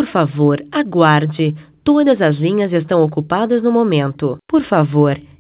Por favor, aguarde. Todas as linhas estão ocupadas no momento. Por favor,